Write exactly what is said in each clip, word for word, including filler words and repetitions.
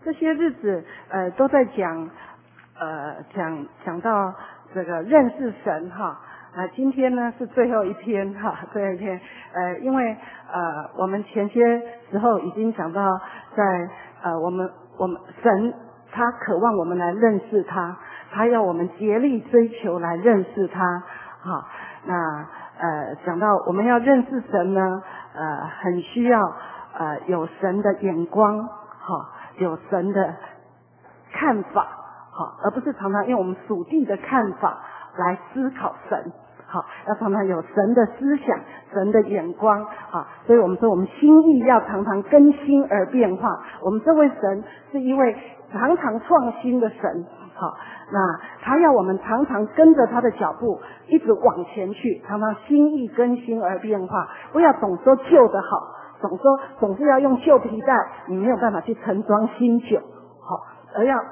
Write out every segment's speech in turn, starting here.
这些日子呃都在讲呃讲讲到这个认识神哈。啊，今天呢是最后一篇哈，最后一篇。呃，因为呃我们前些时候已经讲到在，在呃我们我们神他渴望我们来认识他，他要我们竭力追求来认识他。哈，那呃讲到我们要认识神呢，呃很需要呃有神的眼光，哈，有神的看法，好，而不是常常用我们属地的看法来思考神。好，要常常有神的思想，神的眼光，好，所以我们说我们心意要常常更新而变化。我们这位神是一位常常创新的神，好，那他要我们常常跟着他的脚步，一直往前去，常常心意更新而变化，不要总说旧的好，总说总是要用旧皮带，你没有办法去盛装新酒，好，而要。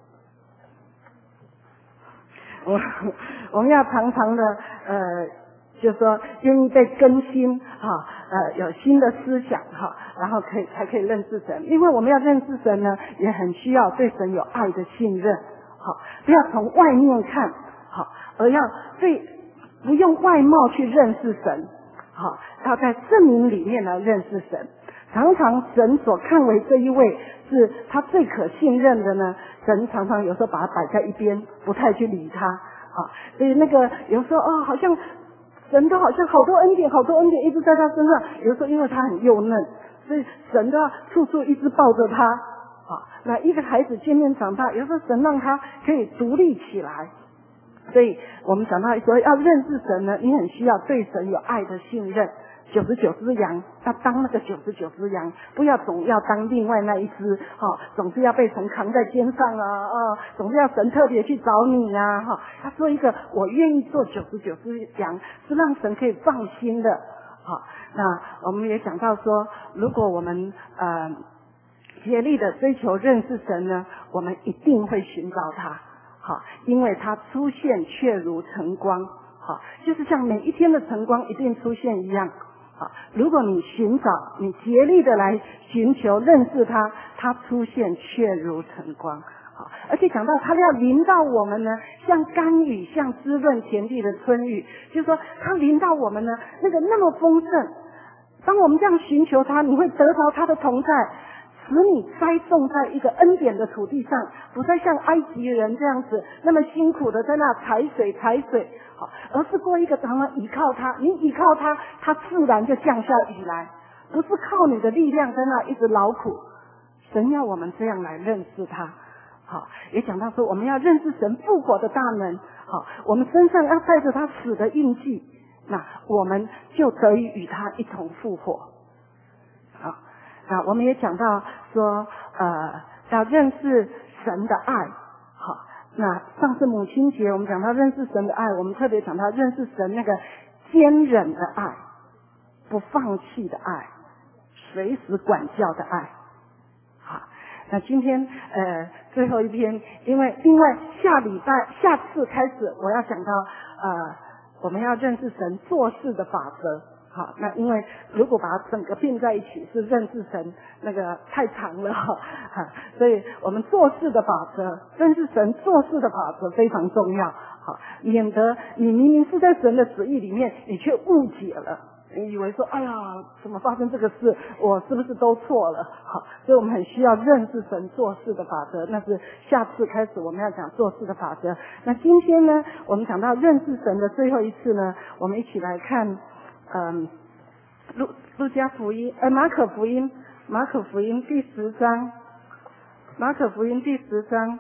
我我们要常常的呃，就是说愿意被更新哈，呃有新的思想哈，然后可以才可以认识神。因为我们要认识神呢，也很需要对神有爱的信任，好，不要从外面看，好，而要对不用外貌去认识神，好，要在圣灵里面来认识神。常常神所看为这一位是他最可信任的呢，神常常有时候把他摆在一边，不太去理他啊。所以那个有时候哦，好像神都好像好多恩典，好多恩典一直在他身上。有时候因为他很幼嫩，所以神都要处处一直抱着他啊。那一个孩子渐渐长大，有时候神让他可以独立起来。所以我们讲到说要认识神呢，你很需要对神有爱的信任。九十九只羊要当那个九十九只羊，不要总要当另外那一只，哈、哦，总是要被神扛在肩上啊，哦，总是要神特别去找你啊，哈、哦。他说一个我愿意做九十九只羊，是让神可以放心的，好、哦。那我们也讲到说，如果我们呃竭力的追求认识神呢，我们一定会寻找他，好、哦，因为他出现却如晨光，好、哦，就是像每一天的晨光一定出现一样。好，如果你寻找，你竭力的来寻求认识他，他出现却如晨光。好，而且讲到他要临到我们呢，像甘雨，像滋润田地的春雨，就是说他临到我们呢，那个那么丰盛。当我们这样寻求他，你会得着他的同在，使你栽种在一个恩典的土地上，不再像埃及人这样子那么辛苦的在那采水采水，好，而是过一个常常依靠他，你依靠他，他自然就降下雨来，不是靠你的力量在那一直劳苦。神要我们这样来认识他，好，也讲到说我们要认识神复活的大能，好，我们身上要带着他死的印记，那我们就得以与他一同复活。好，那我们也讲到说，呃，要认识神的爱。好，那上次母亲节我们讲到认识神的爱，我们特别讲到认识神那个坚忍的爱，不放弃的爱，随时管教的爱。好，那今天呃最后一篇，因为另外下礼拜下次开始我要讲到呃我们要认识神做事的法则。好，那因为如果把它整个并在一起是认识神，那个太长了哈，所以我们做事的法则，认识神做事的法则非常重要，好，免得你明明是在神的旨意里面，你却误解了，你以为说，哎呀，怎么发生这个事？我是不是都错了？好，所以我们很需要认识神做事的法则，那是下次开始我们要讲做事的法则。那今天呢，我们讲到认识神的最后一次呢，我们一起来看。嗯，路路加福音，呃，马可福音，马可福音第十章，马可福音第十章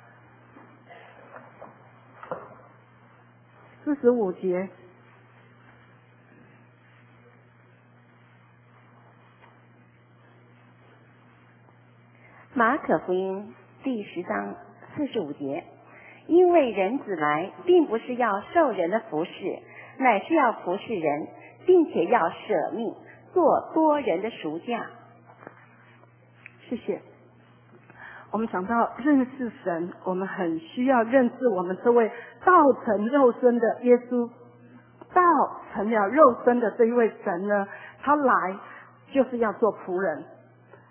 四十五节。 马可福音第十章四十五节，因为人子来，并不是要受人的服侍，乃是要服侍人，并且要舍命做多人的赎价。 谢谢。我们讲到认识神，我们很需要认识我们这位道成肉身的耶稣。道成了肉身的这一位神呢，他来就是要做仆人。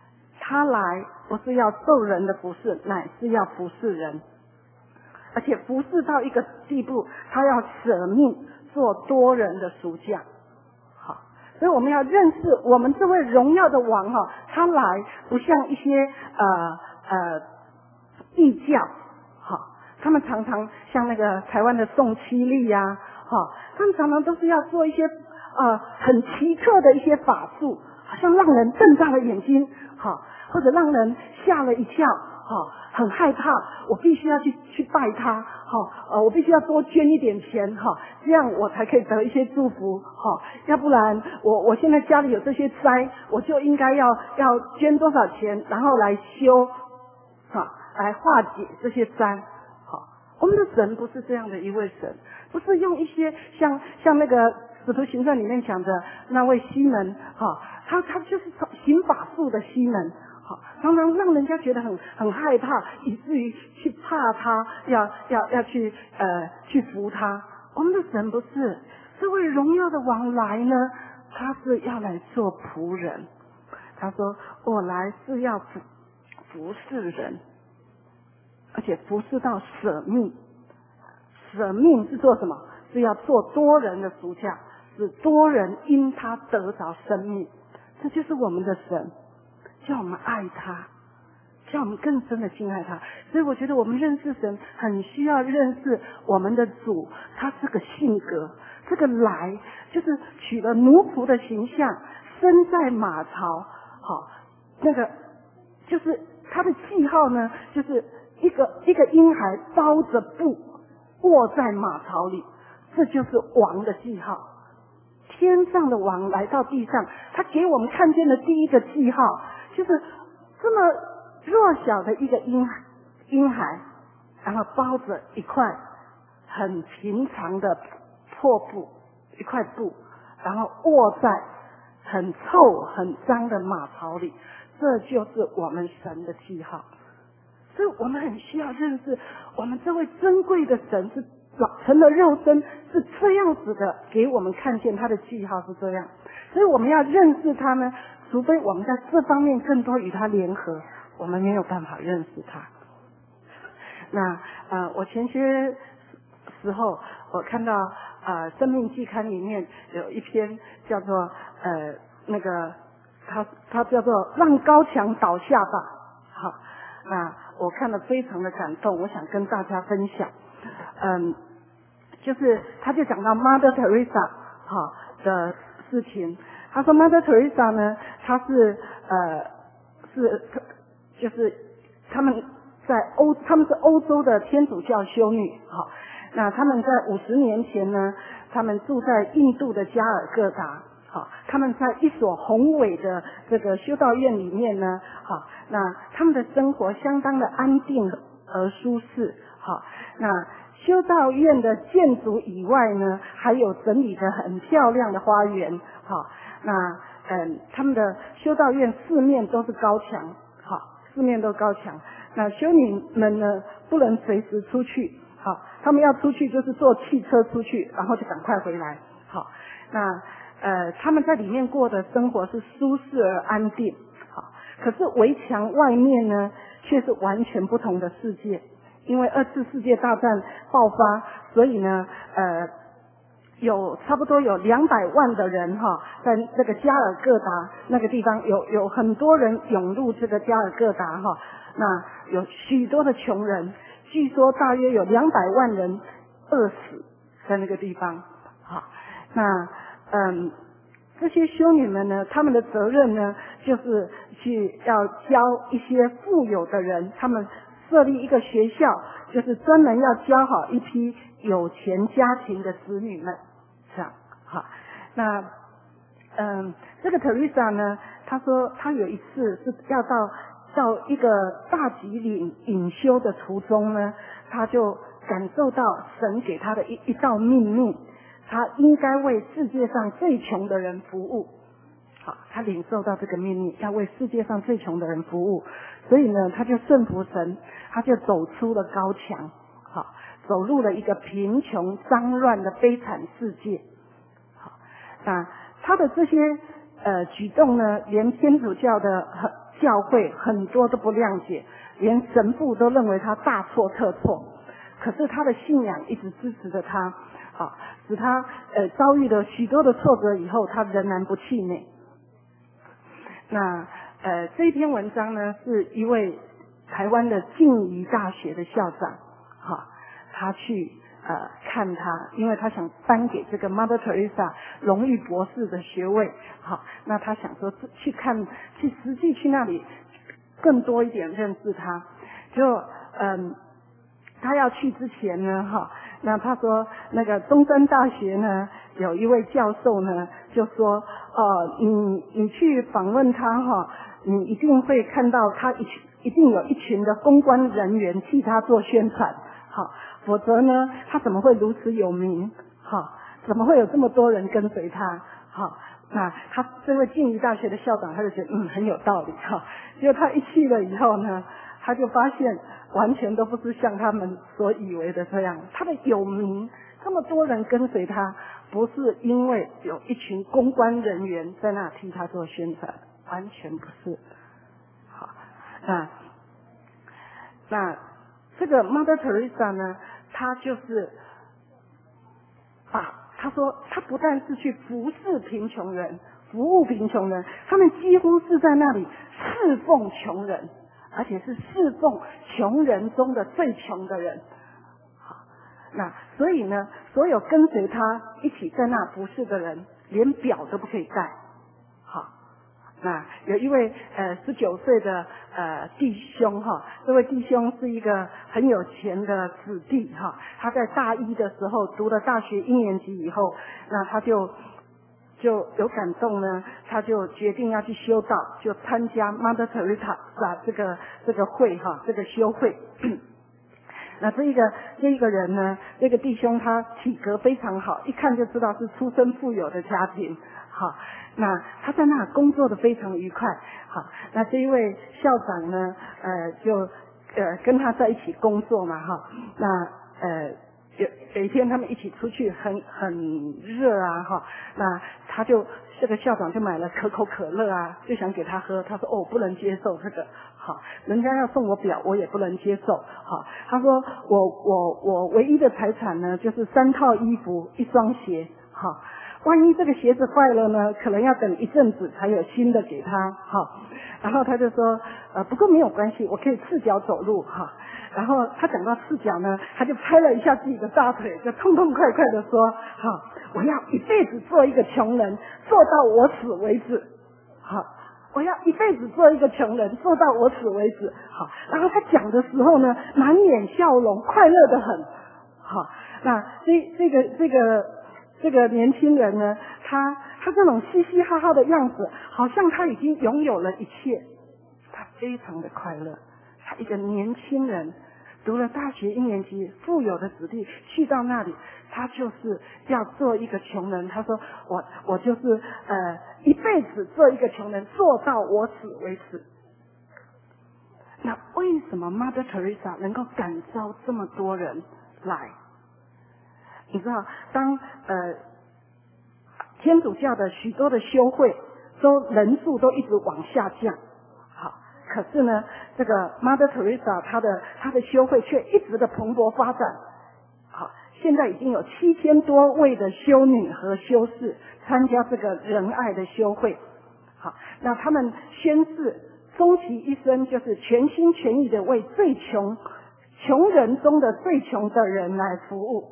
他来不是要受人的服侍，乃是要服侍人，而且服侍到一个地步，他要舍命做多人的赎价。好，所以我们要认识我们这位荣耀的王哈，他来不像一些呃呃异教，好，他们常常像那个台湾的宋七力呀、啊，好，他们常常都是要做一些呃很奇特的一些法术，好像让人瞪大了眼睛，好，或者让人吓了一跳，好，很害怕，我必须要去去拜他，好，呃，我必须要多捐一点钱，哈，这样我才可以得一些祝福，哈，要不然我我现在家里有这些灾，我就应该要要捐多少钱，然后来修，哈，来化解这些灾，好，我们的神不是这样的一位神，不是用一些像像那个使徒行传里面讲的那位西门，哈，他他就是行法术的西门。好，常常让人家觉得很很害怕，以至于去怕他，要要要去呃去服他。我们的神不是这位荣耀的王来呢，他是要来做仆人。他说：“我来是要服服侍人，而且服侍到舍命。舍命是做什么？是要做多人的赎价，使多人因他得着生命。这就是我们的神。”叫我们爱他，叫我们更深的敬爱他。所以我觉得我们认识神很需要认识我们的主，他是个性格，这个来就是取了奴仆的形象，身在马槽，好，那个就是他的记号呢，就是一个一个婴孩包着布卧在马槽里，这就是王的记号。天上的王来到地上，他给我们看见的第一个记号，就是这么弱小的一个婴婴孩，然后包着一块很平常的破布，一块布，然后卧在很臭很脏的马槽里，这就是我们神的记号。所以我们很需要认识我们这位珍贵的神是成了肉身，是这样子的给我们看见他的记号是这样。所以我们要认识他呢，除非我们在这方面更多与他联合，我们没有办法认识他。那呃，我前些时候我看到呃《生命季刊》里面有一篇叫做呃那个它它叫做让高墙倒下吧。好，那我看了非常的感动，我想跟大家分享。嗯，就是他就讲到 Mother Teresa 好的事情。他说 Mother Teresa 呢，他是呃是就是他们在欧他们是欧洲的天主教修女，好，那他们在五十年前呢，他们住在印度的加尔各答，好，他们在一所宏伟的这个修道院里面呢，好，那他们的生活相当的安定而舒适，好，那修道院的建筑以外呢，还有整理的很漂亮的花园，好，那嗯，他们的修道院四面都是高墙，好，四面都高墙，那修女们呢不能随时出去，好，他们要出去就是坐汽车出去，然后就赶快回来，好，那呃他们在里面过的生活是舒适而安定，好，可是围墙外面呢却是完全不同的世界。因为二次世界大战爆发，所以呢，呃，有差不多有两百万的人哈，在这个加尔各答那个地方，有有很多人涌入这个加尔各答哈，那有许多的穷人，据说大约有两百万人饿死在那个地方，好，那嗯。这些修女们呢，他们的责任呢，就是去要教一些富有的人，他们设立一个学校，就是专门要教好一批有钱家庭的子女们，这样好。那嗯，这个 Teresa 呢，她说她有一次是要到到一个大吉岭隐修的途中呢，她就感受到神给她的一一道命令。他应该为世界上最穷的人服务，好，他领受到这个命令，要为世界上最穷的人服务，所以呢，他就顺服神，他就走出了高墙，好，走入了一个贫穷脏乱的悲惨世界，好，那他的这些呃举动呢，连天主教的教会很多都不谅解，连神父都认为他大错特错。可是他的信仰一直支持着他，好，使他呃遭遇了许多的挫折以后，他仍然不气馁。那呃这一篇文章呢，是一位台湾的静宜大学的校长，好，他去呃看他，因为他想颁给这个 Mother Teresa 荣誉博士的学位，好，那他想说去看，去实际去那里更多一点认识他，就嗯。他要去之前呢，哈，那他说那个中山大学呢有一位教授呢就说，呃，你你去访问他哈，你一定会看到他一一定有一群的公关人员替他做宣传，好，否则呢他怎么会如此有名？好，怎么会有这么多人跟随他？好，那他这位静宜大学的校长他就觉得嗯很有道理哈，结果他一去了以后呢，他就发现完全都不是像他们所以为的这样，他的有名，这么多人跟随他，不是因为有一群公关人员在那替他做宣传，完全不是。好，那那这个 Mother Teresa 呢，她就是把他说，他不但是去服侍贫穷人，服务贫穷人，他们几乎是在那里侍奉穷人。而且是侍奉穷人中的最穷的人，好，那所以呢，所有跟随他一起在那服侍的人，连表都不可以盖，好，那有一位呃十九岁的呃弟兄哈，这位弟兄是一个很有钱的子弟哈，他在大一的时候读了大学一年级以后，那他就。就有感动呢，他就决定要去修道，就参加 Mother Teresa 这个这个会哈，这个修会。那这一个这一个人呢，这个弟兄他体格非常好，一看就知道是出身富有的家庭。好，那他在那工作的非常愉快。好，那这一位校长呢，呃，就呃跟他在一起工作嘛哈，那呃。有有一天他们一起出去很很热啊哈，那他就这个校长就买了可口可乐啊，就想给他喝，他说哦不能接受这个，好，人家要送我表我也不能接受，好，他说我我我唯一的财产呢就是三套衣服一双鞋，好，万一这个鞋子坏了呢，可能要等一阵子才有新的给他，好，然后他就说呃不过没有关系，我可以赤脚走路哈。然后他讲到赤脚呢，他就拍了一下自己的大腿，就痛痛快快的说：“好，我要一辈子做一个穷人，做到我死为止。好，我要一辈子做一个穷人，做到我死为止。好。”然后他讲的时候呢，满脸笑容，快乐得很。好，那这这个这个这个年轻人呢，他他这种嘻嘻哈哈的样子，好像他已经拥有了一切，他非常的快乐。他一个年轻人读了大学一年级，富有的子弟去到那里，他就是要做一个穷人。他说我我就是呃一辈子做一个穷人，做到我死为止。那为什么 Mother Teresa 能够感召这么多人来？你知道，当呃天主教的许多的修会都人数都一直往下降。可是呢，这个 Mother Teresa 她的她的修会却一直的蓬勃发展。好，现在已经有七千多位的修女和修士参加这个仁爱的修会。好，那他们宣誓，终其一生就是全心全意的为最穷穷人中的最穷的人来服务。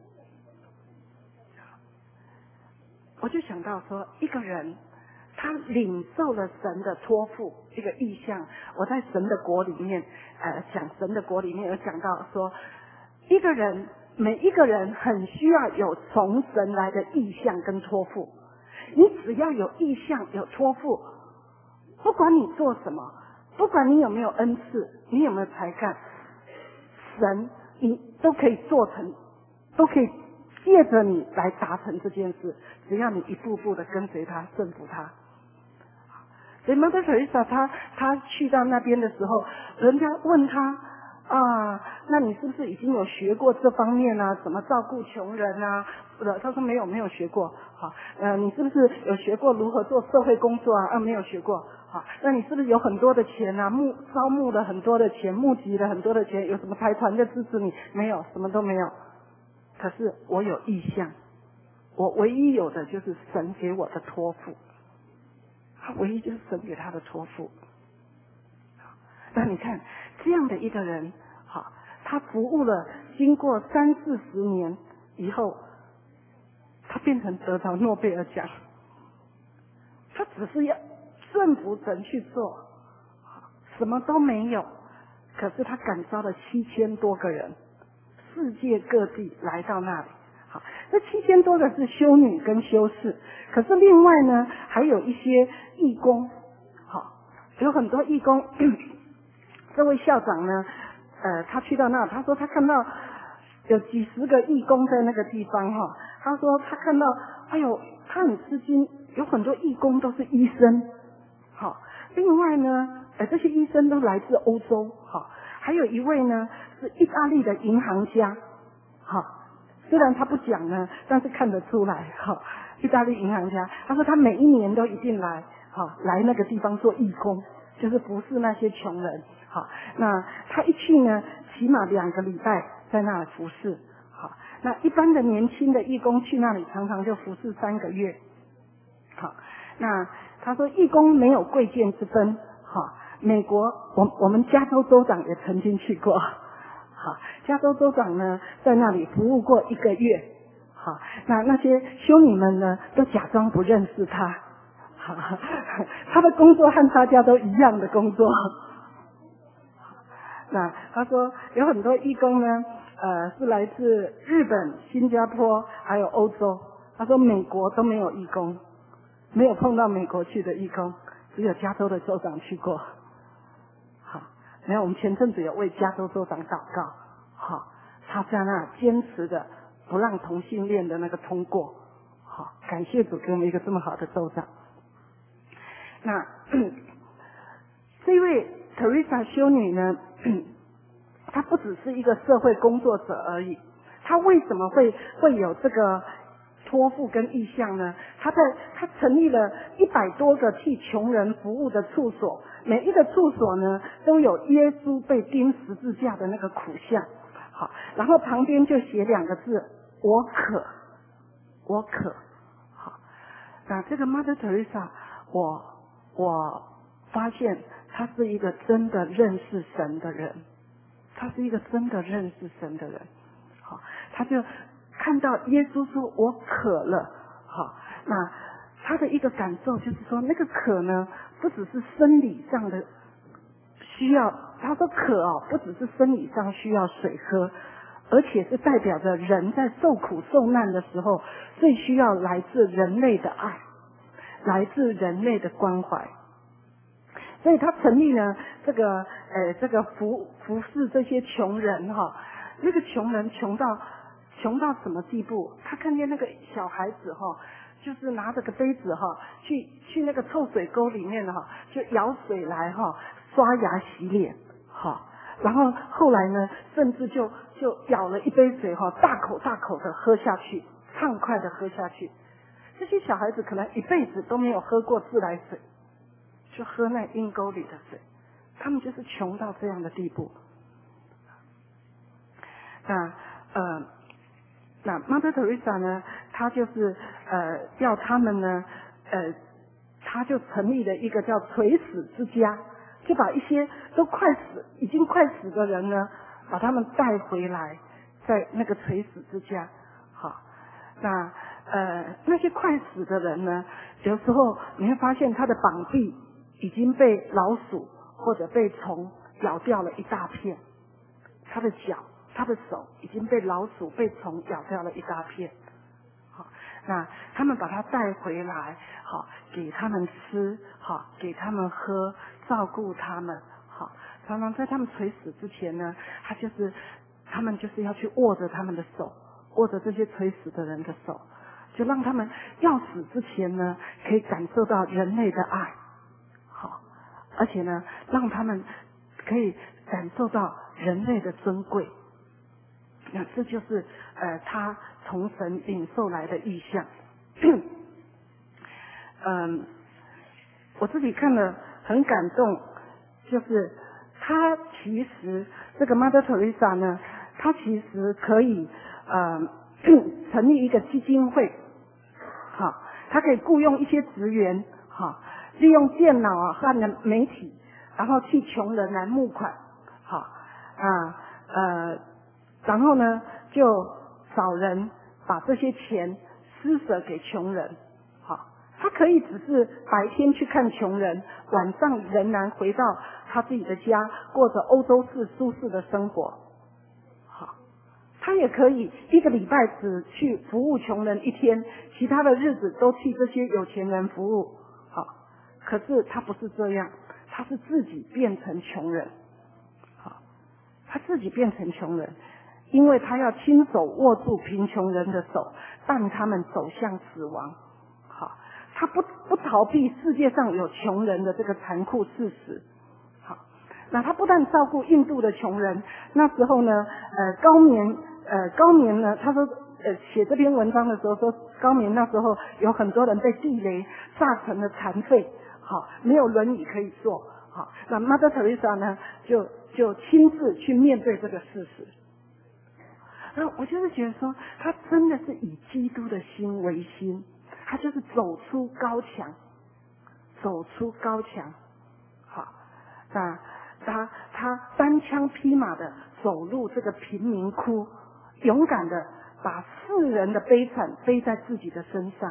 我就想到说，一个人。他领受了神的托付，一个意象。我在神的国里面，呃，讲神的国里面有讲到说，一个人，每一个人很需要有从神来的意象跟托付。你只要有意象，有托付，不管你做什么，不管你有没有恩赐，你有没有才干，神你都可以做成，都可以借着你来达成这件事。只要你一步步的跟随他，顺服他。所以 Mother Teresa 他他去到那边的时候，人家问他啊，那你是不是已经有学过这方面啊？怎么照顾穷人啊？呃，他说没有，没有学过。好，呃，你是不是有学过如何做社会工作啊？啊，没有学过。好，那你是不是有很多的钱啊？募招募了很多的钱，募集了很多的钱，有什么财团在支持你？没有，什么都没有。可是我有意向，我唯一有的就是神给我的托付，唯一就是神给他的托付。那你看这样的一个人，好，他服务了经过三四十年以后，他变成得到诺贝尔奖。他只是要顺服神去做，什么都没有，可是他感召了七千多个人，世界各地来到那里。好，这七千多个是修女跟修士，可是另外呢还有一些义工，好，有很多义工。这位校长呢，呃，他去到那，他说他看到有几十个义工在那个地方哈，他说他看到，哎呦，他很吃惊，有很多义工都是医生，好，另外呢，呃，这些医生都来自欧洲，好，还有一位呢是意大利的银行家，好，虽然他不讲呢，但是看得出来，好，意大利银行家，他说他每一年都一定来，好，来那个地方做义工，就是服侍那些穷人。好，那他一去呢，起码两个礼拜在那里服侍。好，那一般的年轻的义工去那里，常常就服侍三个月。好，那他说义工没有贵贱之分。好，美国我我们加州州长也曾经去过。好，加州州长呢在那里服务过一个月。好，那那些修女们呢都假装不认识他。好，他的工作和大家都一样的工作。那他说有很多义工呢，呃，是来自日本、新加坡还有欧洲。他说美国都没有义工，没有碰到美国去的义工，只有加州的州长去过。好，然后我们前阵子有为加州州长祷告，好，他在那坚持的不让同性恋的那个通过。好，感谢主给我们一个这么好的州长。那这位 Teresa 修女呢，她不只是一个社会工作者而已，她为什么会会有这个托付跟意向呢？她在她成立了一百多个替穷人服务的处所，每一个处所呢都有耶稣被钉十字架的那个苦像，好，然后旁边就写两个字：我渴，我渴。好，那这个 Mother Teresa， 我我发现他是一个真的认识神的人，他是一个真的认识神的人。好，他就看到耶稣说我渴了。好，那他的一个感受就是说，那个渴呢不只是生理上的需要，他说渴哦不只是生理上需要水喝，而且是代表着人在受苦受难的时候最需要来自人类的爱，来自人类的关怀。所以他成立了这个呃这个服服侍这些穷人哈，那个穷人穷到穷到什么地步？他看见那个小孩子哈，就是拿着个杯子哈，去去那个臭水沟里面哈，就舀水来哈，刷牙洗脸哈，然后后来呢，甚至就就舀了一杯水哈，大口大口的喝下去，畅快的喝下去。这些小孩子可能一辈子都没有喝过自来水。就喝那阴沟里的水，他们就是穷到这样的地步。那呃，那 Mother Teresa 呢，她就是呃要他们呢，呃，她就成立了一个叫垂死之家，就把一些都快死、已经快死的人呢，把他们带回来，在那个垂死之家。好，那呃那些快死的人呢，有时候你会发现他的膀臂已经被老鼠或者被虫咬掉了一大片，他的脚、他的手已经被老鼠、被虫咬掉了一大片。好，那他们把他带回来，好，给他们吃，好，给他们喝，照顾他们。好，常常在他们垂死之前呢，他就是他们就是要去握着他们的手，握着这些垂死的人的手，就让他们要死之前呢，可以感受到人类的爱。好，而且呢，让他们可以呃感受到人类的尊贵。那这就是呃他从神领受来的意象。嗯，我自己看了很感动，就是他其实这个 Mother Teresa 呢，他其实可以呃成立一个基金会，好，他可以雇佣一些职员，好，利用电脑啊和媒体，然后替穷人来募款，好啊呃，然后呢就找人把这些钱施舍给穷人，好，他可以只是白天去看穷人，晚上仍然回到他自己的家，过着欧洲式舒适的生活。好，他也可以一个礼拜只去服务穷人一天，其他的日子都替这些有钱人服务。好，可是他不是这样，他是自己变成穷人。好，他自己变成穷人，因为他要亲手握住贫穷人的手，伴他们走向死亡。好，他不不逃避世界上有穷人的这个残酷事实。好，那他不但照顾印度的穷人，那时候呢，呃，高棉，呃，高棉呢，他说，呃，写这篇文章的时候说，高棉那时候有很多人被地雷炸成了残废，好，没有轮椅可以坐，好，那 Mother Teresa 呢，就就亲自去面对这个事实。那我就是觉得说，他真的是以基督的心为心，他就是走出高墙，走出高墙。好，那他他单枪匹马的走入这个贫民窟，勇敢的把世人的悲惨背在自己的身上。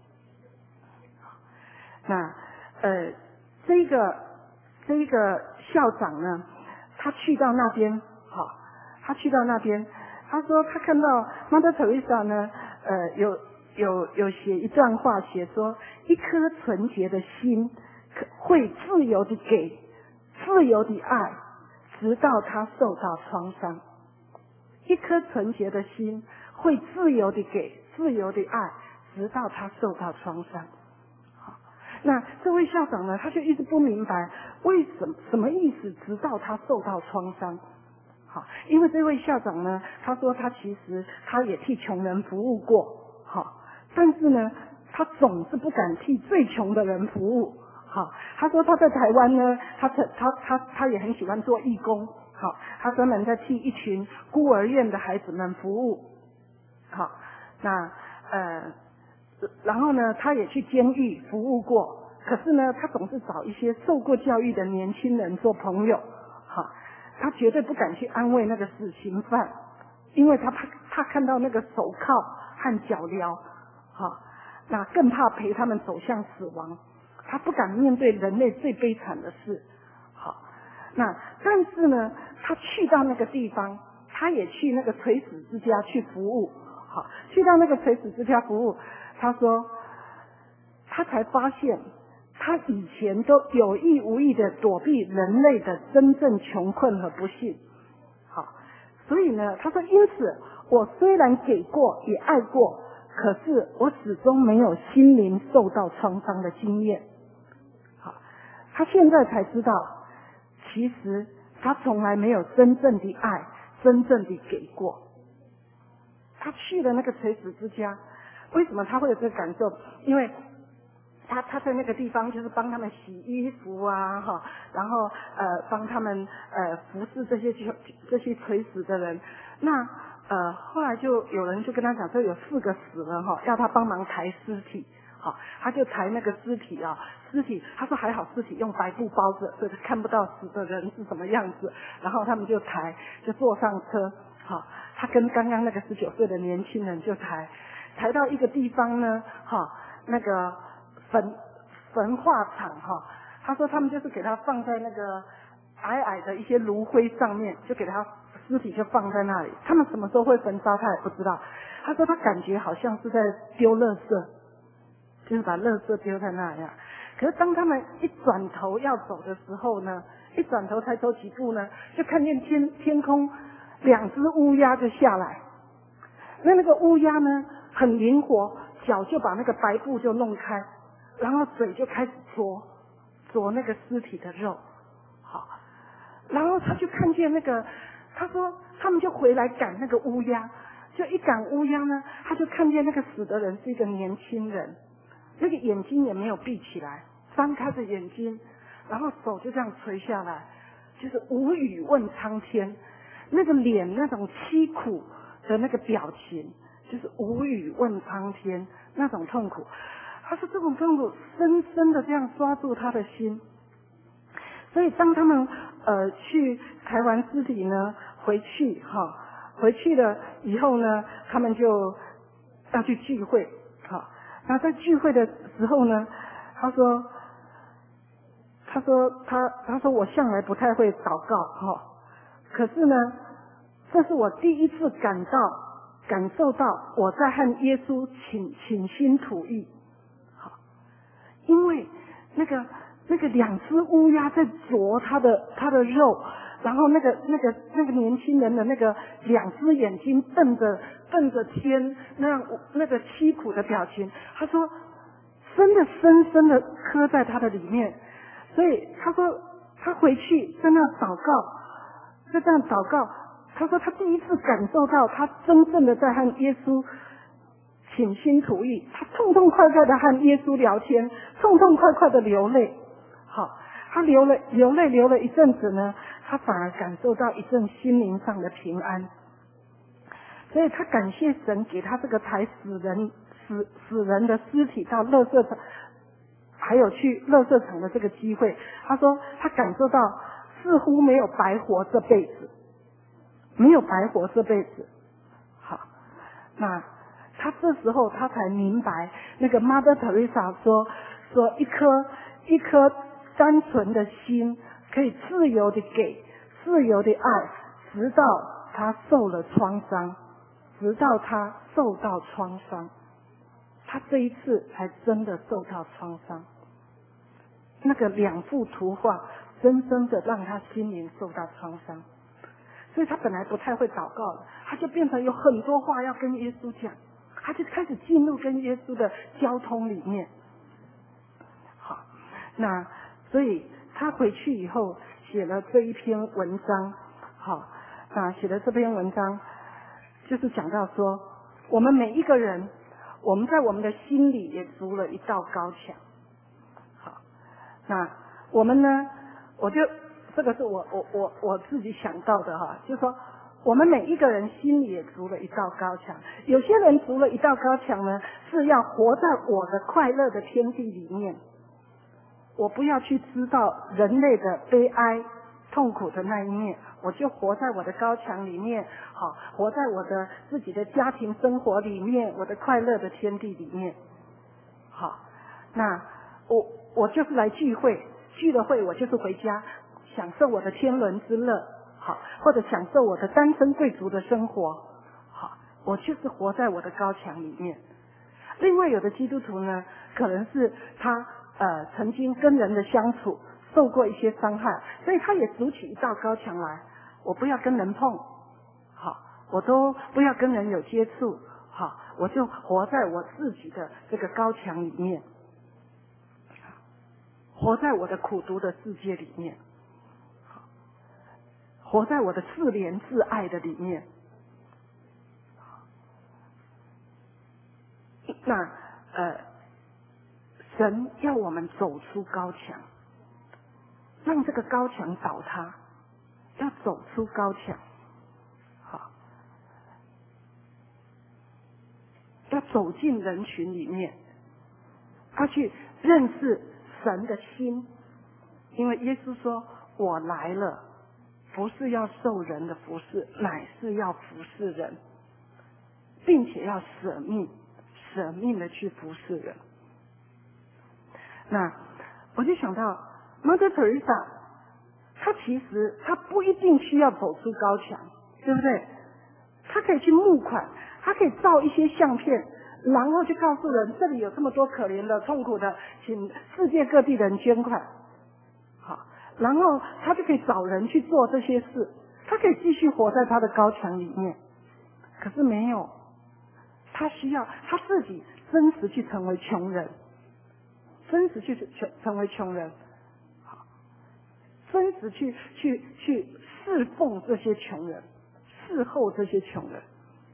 那呃，这个这个校长呢，他去到那边，好，他去到那边。他说他看到 Mother Teresa 呢，呃，有有有写一段话，写说一颗纯洁的心会自由的给，自由的爱，直到他受到创伤。一颗纯洁的心会自由的给，自由的爱，直到他受到创伤。好，那这位校长呢，他就一直不明白为什么什么意思，直到他受到创伤。好，因为这位校长呢，他说他其实他也替穷人服务过，好，但是呢，他总是不敢替最穷的人服务。好，他说他在台湾呢，他他他他他也很喜欢做义工，好，他专门在替一群孤儿院的孩子们服务。好，那呃，然后呢，他也去监狱服务过，可是呢，他总是找一些受过教育的年轻人做朋友。好。他绝对不敢去安慰那个死刑犯，因为他怕他看到那个手铐和脚镣，好，那更怕陪他们走向死亡。他不敢面对人类最悲惨的事，好，那但是呢，他去到那个地方，他也去那个垂死之家去服务，好，去到那个垂死之家服务，他说，他才发现。他以前都有意无意的躲避人类的真正穷困和不幸，好，所以呢，他说，因此我虽然给过也爱过，可是我始终没有心灵受到创伤的经验。好，他现在才知道，其实他从来没有真正的爱，真正的给过。他去了那个垂死之家，为什么他会有这个感受？因为他他在那个地方就是帮他们洗衣服啊，哈，然后呃帮他们呃服侍这些这些垂死的人。那呃后来就有人就跟他讲说有四个死了哈，要他帮忙抬尸体，好，他就抬那个尸体啊，尸体他说还好尸体用白布包着，所以他看不到死的人是什么样子。然后他们就抬，就坐上车，好，他跟刚刚那个十九岁的年轻人就抬，抬到一个地方呢，哈，那个。焚焚化厂哈，他说他们就是给他放在那个矮矮的一些炉灰上面，就给他尸体就放在那里。他们什么时候会焚烧，他也不知道。他说他感觉好像是在丢垃圾，就是把垃圾丢在那样。可是当他们一转头要走的时候呢，一转头才走几步呢，就看见天天空两只乌鸦就下来。那那个乌鸦呢很灵活，脚就把那个白布就弄开。然后嘴就开始啄啄那个尸体的肉，好， 然后他就看见那个，他说他们就回来赶那个乌鸦，就一赶乌鸦呢，他就看见那个死的人是一个年轻人，那个眼睛也没有闭起来，张开着眼睛，然后手就这样垂下来，就是无语问苍天，那个脸那种凄苦的那个表情，就是无语问苍天那种痛苦。他说这种痛苦深深的这样抓住他的心，所以当他们呃去抬完尸体呢，回去哈，回去了以后呢，他们就要去聚会，哈。那在聚会的时候呢，他说，他说他他说我向来不太会祷告哈，可是呢，这是我第一次感到感受到我在和耶稣倾倾心吐意。因为那个那个两只乌鸦在啄他的他的肉，然后那个那个那个年轻人的那个两只眼睛瞪着瞪着天，那样那个凄苦的表情，他说真的深深的刻在他的里面。所以他说他回去在那祷告，在这样祷告，他说他第一次感受到他真正的在和耶稣倾心吐意，他痛痛快快的和耶稣聊天，痛痛快快的流泪。好，他流了流泪流了一阵子呢，他反而感受到一阵心灵上的平安。所以他感谢神给他这个抬死人死死人的尸体到垃圾场，还有去垃圾场的这个机会。他说他感受到似乎没有白活这辈子，没有白活这辈子。好，那他这时候他才明白，那个 Mother Teresa 说说一颗一颗单纯的心可以自由的给，自由的爱，直到他受了创伤，直到他受到创伤，他这一次才真的受到创伤。那个两幅图画深深的让他心灵受到创伤，所以他本来不太会祷告了，他就变成有很多话要跟耶稣讲，他就开始进入跟耶稣的交通里面。好，那所以他回去以后写了这一篇文章。好，那写的这篇文章就是讲到说，我们每一个人，我们在我们的心里也筑了一道高墙。好，那我们呢，我就这个是我我我我自己想到的哈，就是说我们每一个人心里也筑了一道高墙。有些人筑了一道高墙呢，是要活在我的快乐的天地里面，我不要去知道人类的悲哀痛苦的那一面，我就活在我的高墙里面，好，活在我的自己的家庭生活里面，我的快乐的天地里面。好，那我我就是来聚会，聚了会我就是回家享受我的天伦之乐，好，或者享受我的单身贵族的生活，好，我就是活在我的高墙里面。另外有的基督徒呢，可能是他呃曾经跟人的相处受过一些伤害，所以他也筑起一道高墙来，我不要跟人碰，好，我都不要跟人有接触，好，我就活在我自己的这个高墙里面，活在我的苦毒的世界里面，活在我的自怜自爱的里面。那呃，神要我们走出高墙，让这个高墙倒塌，要走出高墙，好，要走进人群里面，要去认识神的心，因为耶稣说：“我来了，不是要受人的服侍，乃是要服侍人，并且要舍命。”舍命的去服侍人。那我就想到 Mother Teresa， 她其实她不一定需要走出高墙，对不对？她可以去募款，她可以照一些相片，然后去告诉人这里有这么多可怜的痛苦的，请世界各地的人捐款。好，然后她就可以找人去做这些事，她可以继续活在她的高墙里面。可是没有，他需要他自己真实去成为穷人，真实去成成为穷人，好， 真实去去去侍奉这些穷人，侍候这些穷人。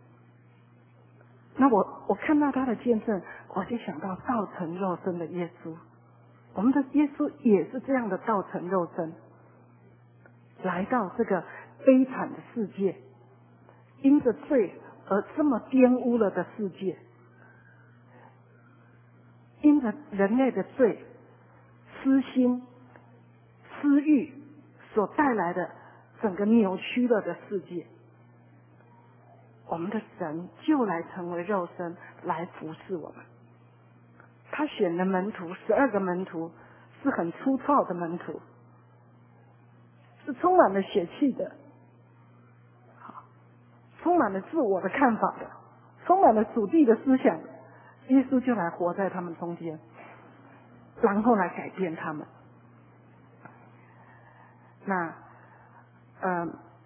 那我我看到他的见证，我就想到道成肉身的耶稣，我们的耶稣也是这样的道成肉身，来到这个悲惨的世界，因着罪而这么玷污了的世界，因着人类的罪、私心、私欲所带来的整个扭曲了的世界，我们的神就来成为肉身来服侍我们。他选的门徒十二个门徒是很粗糙的门徒，是充满了血气的，好，充满了自我的看法的，充满了属地的思想的。耶稣就来活在他们中间，然后来改变他们。那呃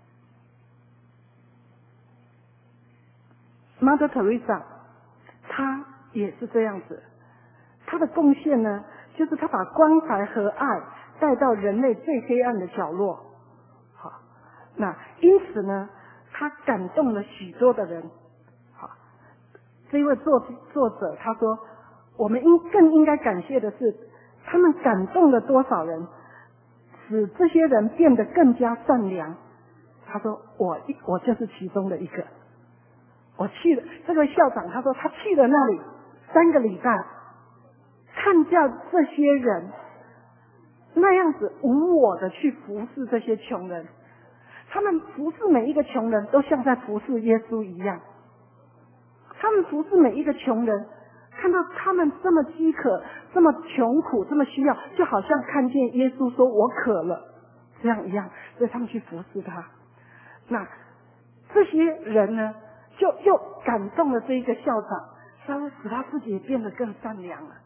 Mother Teresa 她也是这样子，她的贡献呢，就是她把关怀和爱带到人类最黑暗的角落。好，那因此呢，她感动了许多的人。好，这一位作作者他说，我们应更应该感谢的是，他们感动了多少人，使这些人变得更加善良。他说我我就是其中的一个。我去了这个校长，他说他去了那里三个礼拜，看见这些人那样子无我的去服侍这些穷人，他们服侍每一个穷人都像在服侍耶稣一样，他们服侍每一个穷人，看到他们这么饥渴，这么穷苦，这么需要，就好像看见耶稣说我渴了这样一样，所以他们去服侍他。那这些人呢，就又感动了这一个校长，他会使他自己变得更善良了。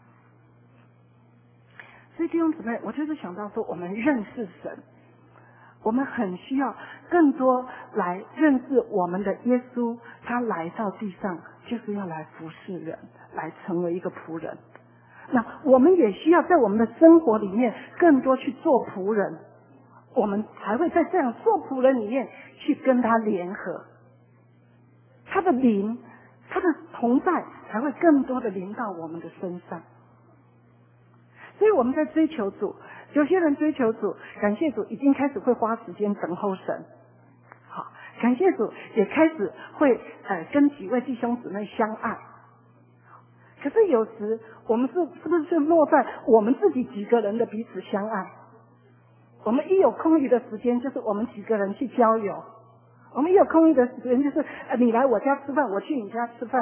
所以弟兄姊妹，我就是想到说，我们认识神，我们很需要更多来认识我们的耶稣，他来到地上就是要来服侍人，来成为一个仆人。那我们也需要在我们的生活里面更多去做仆人，我们才会在这样做仆人里面去跟他联合，他的灵，他的同在才会更多的临到我们的身上。所以我们在追求主，有些人追求主，感谢主已经开始会花时间等候神，好，感谢主也开始会呃跟几位弟兄姊妹相爱。可是有时我们是是不是就落在我们自己几个人的彼此相爱？我们一有空余的时间，就是我们几个人去郊游。我们一有空余的时间，就是呃你来我家吃饭，我去你家吃饭。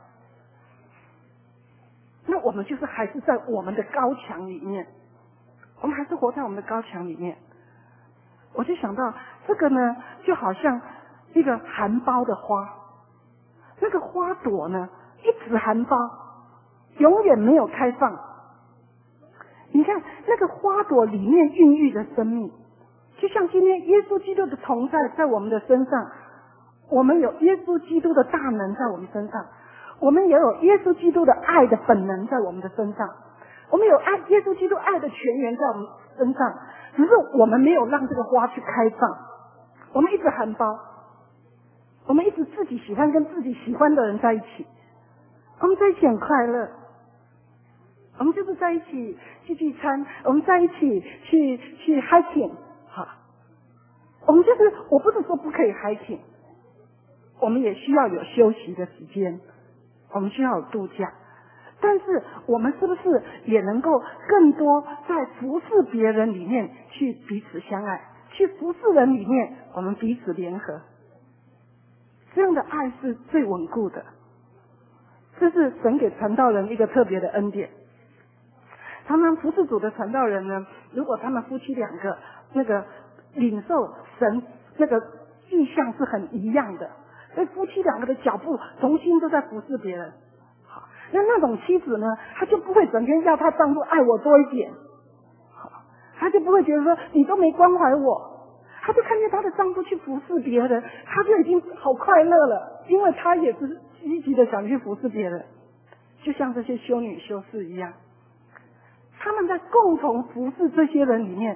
那我们就是还是在我们的高墙里面，我们还是活在我们的高墙里面。我就想到这个呢，就好像一个含苞的花，那个花朵呢一直含苞，永远没有开放。你看那个花朵里面孕育的生命，就像今天耶稣基督的同在在我们的身上，我们有耶稣基督的大能在我们身上，我们也有耶稣基督的爱的本能在我们的身上，我们有爱耶稣基督爱的泉源在我们身上，只是我们没有让这个花去开放，我们一直含苞，我们一直自己喜欢跟自己喜欢的人在一起，我们在一起很快乐，我们就是在一起去聚餐，我们在一起去去 hiking， 好，我们就是我不是说不可以 hiking， 我们也需要有休息的时间，我们需要有度假，但是我们是不是也能够更多在服侍别人里面去彼此相爱，去服侍人里面我们彼此联合，这样的爱是最稳固的，这是神给传道人一个特别的恩典。常常服侍主的传道人呢，如果他们夫妻两个那个领受神那个意向是很一样的，所以夫妻两个的脚步同心都在服侍别人。好，那那种妻子呢，她就不会整天要她丈夫爱我多一点，好，她就不会觉得说你都没关怀我，她就看见她的丈夫去服侍别人，她就已经好快乐了，因为她也是积极的想去服侍别人，就像这些修女修士一样，他们在共同服侍这些人里面，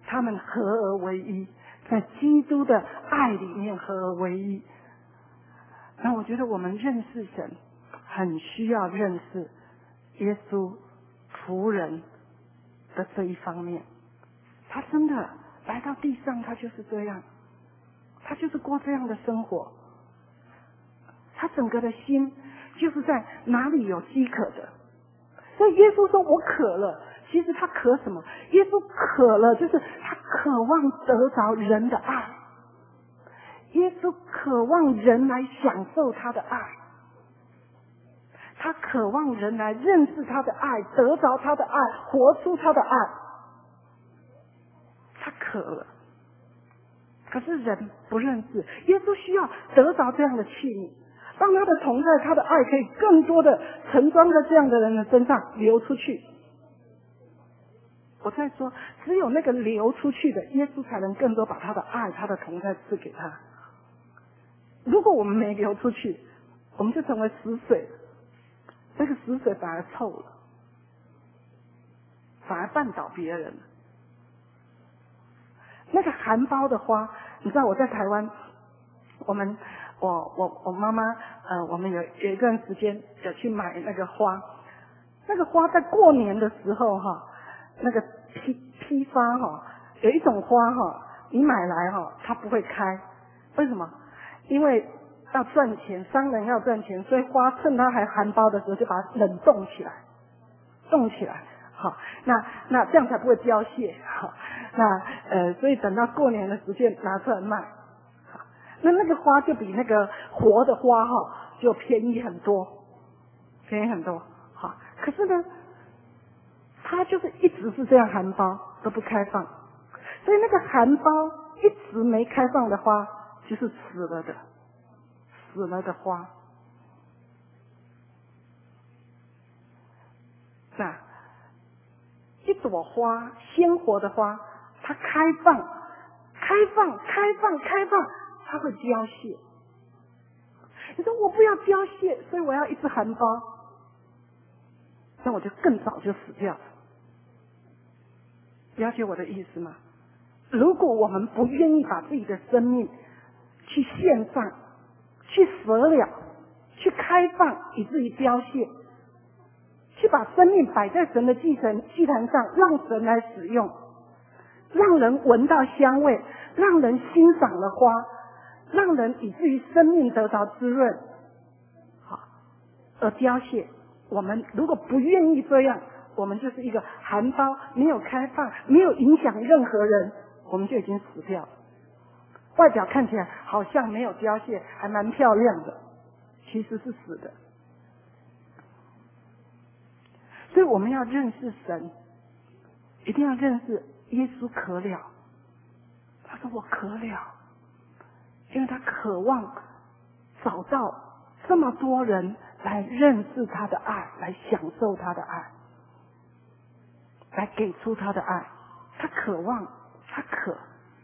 他们合而为一，在基督的爱里面合而为一。那我觉得我们认识神，很需要认识耶稣仆人的这一方面。他真的来到地上，他就是这样，他就是过这样的生活。他整个的心就是在哪里有饥渴的。所以耶稣说我渴了，其实他渴什么？耶稣渴了，就是他渴望得着人的爱。耶稣渴望人来享受他的爱，他渴望人来认识他的爱，得着他的爱，活出他的爱。他渴了，可是人不认识。耶稣需要得着这样的器皿，让他的同在，他的爱可以更多的盛装在这样的人的身上流出去。我在说，只有那个流出去的，耶稣才能更多把他的爱，他的同在赐给他。如果我们没流出去，我们就成为死水，这个死水反而臭了，反而绊倒别人。那个含苞的花，你知道我在台湾，我们我我我妈妈呃，我们有有一段时间有去买那个花，那个花在过年的时候哈，那个批批发哈，有一种花哈，你买来哈，它不会开，为什么？因为要赚钱，商人要赚钱，所以花趁它还含苞的时候就把它冷冻起来，冻起来，好，那那这样才不会凋谢，好，那呃，所以等到过年的时间拿出来卖，好，那那个花就比那个活的花哈就便宜很多，便宜很多，好，可是呢，它就是一直是这样含苞都不开放，所以那个含苞一直没开放的花就是死了的，死了的花。那一朵花，鲜活的花，它开放，开放，开放，开放，它会凋谢。你说我不要凋谢，所以我要一直含苞，那我就更早就死掉了。了解我的意思吗？如果我们不愿意把自己的生命去献上，去舍了，去开放，以至于凋谢，去把生命摆在神的祭坛祭坛上，让神来使用，让人闻到香味，让人欣赏了花，让人以至于生命得到滋润，好，而凋谢。我们如果不愿意这样，我们就是一个含苞，没有开放，没有影响任何人，我们就已经死掉了。外表看起来好像没有凋谢，还蛮漂亮的，其实是死的。所以我们要认识神，一定要认识耶稣渴了。他说我渴了，因为他渴望找到这么多人来认识他的爱，来享受他的爱，来给出他的爱。他渴望，他渴。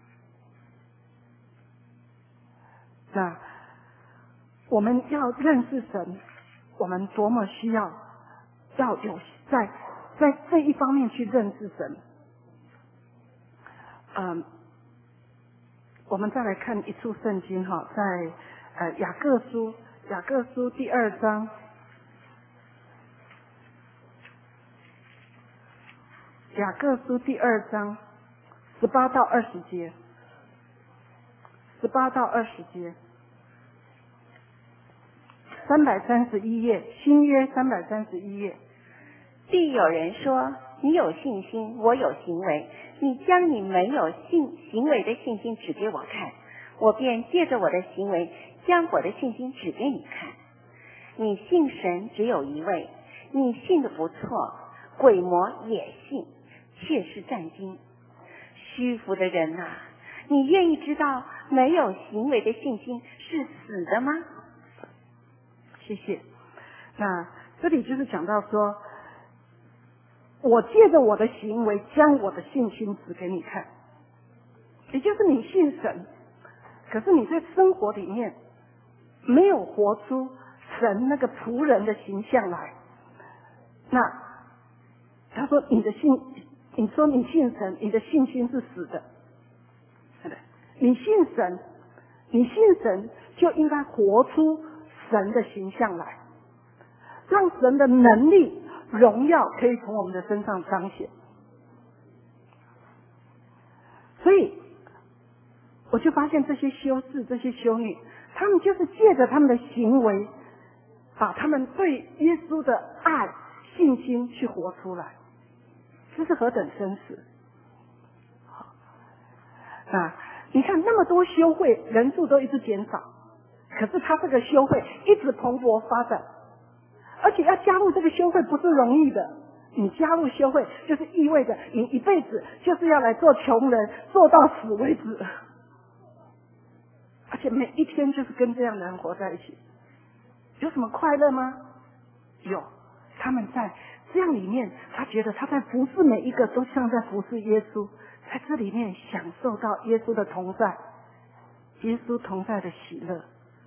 那我们要认识神，我们多么需要要有在在这一方面去认识神。嗯，我们再来看一处圣经哈，在呃雅各书雅各书第二章，雅各书第二章十八到二十节，十八到二十节。三百三十一页，新约三百三十一页。 必有人说，你有信心，我有行为，你将你没有信行为的信心指给我看，我便借着我的行为将我的信心指给你看。你信神只有一位，你信的不错，鬼魔也信，却是战惊。虚浮的人啊，你愿意知道没有行为的信心是死的吗？ 谢谢。那这里就是讲到说，我借着我的行为将我的信心指给你看，也就是你信神，可是你在生活里面没有活出神那个仆人的形象来。那他说你的信你说你信神，你的信心是死的，对不对？你信神，你信神就应该活出神的形象来，让神的能力、荣耀可以从我们的身上彰显。所以，我就发现这些修士、这些修女，他们就是借着他们的行为，把他们对耶稣的爱、信心去活出来。这是何等真实！啊，你看那么多修会，人数都一直减少，可是他这个修会一直蓬勃发展，而且要加入这个修会不是容易的。你加入修会，就是意味着你一辈子就是要来做穷人，做到死为止，而且每一天就是跟这样的人活在一起。有什么快乐吗？有，他们在这样里面，他觉得他在服侍每一个都像在服侍耶稣，在这里面享受到耶稣的同在，耶稣同在的喜乐。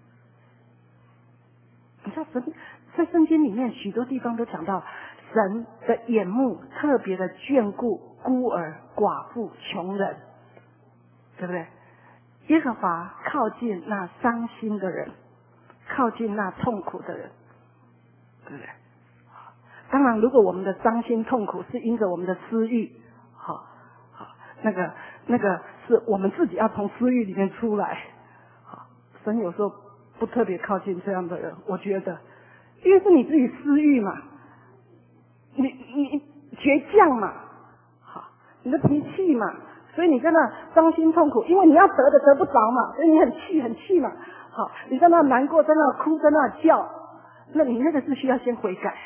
你知道神在圣经里面许多地方都讲到，神的眼目特别的眷顾孤儿、寡妇、穷人，对不对？耶和华靠近那伤心的人，靠近那痛苦的人，对不对？当然，如果我们的伤心痛苦是因着我们的私欲，好，好，那个那个是我们自己要从私欲里面出来。好，神有时候不特别靠近这样的人，我觉得，因为是你自己私欲嘛，你你倔强嘛，好，你的脾气嘛，所以你在那伤心痛苦，因为你要得的得不着嘛，所以你很气很气嘛，好，你在那难过，在那哭，在那叫，那你那个是需要先悔改。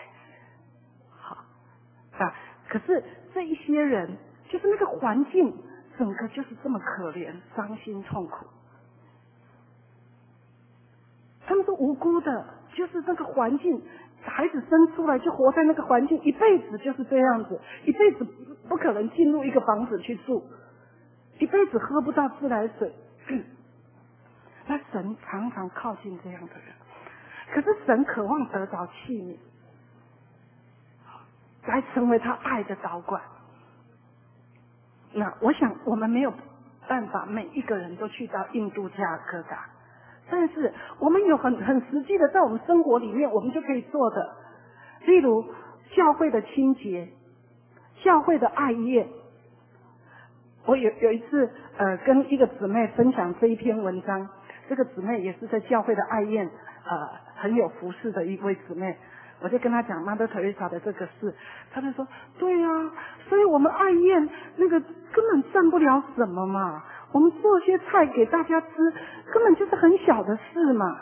啊！可是这一些人，就是那个环境，整个就是这么可怜、伤心、痛苦。他们是无辜的，就是那个环境，孩子生出来就活在那个环境，一辈子就是这样子，一辈子不可能进入一个房子去住，一辈子喝不到自来水。那神常常靠近这样的人，可是神渴望得着器皿，来成为他爱的导管。那我想我们没有办法每一个人都去到印度加尔各答，但是我们有很很实际的在我们生活里面我们就可以做的，例如教会的清洁，教会的爱宴。我有有一次呃跟一个姊妹分享这一篇文章，这个姊妹也是在教会的爱宴呃很有服侍的一位姊妹，我就跟他讲 Mother Teresa 的这个事，他就说对啊，所以我们爱宴那个根本占不了什么嘛，我们做些菜给大家吃根本就是很小的事嘛。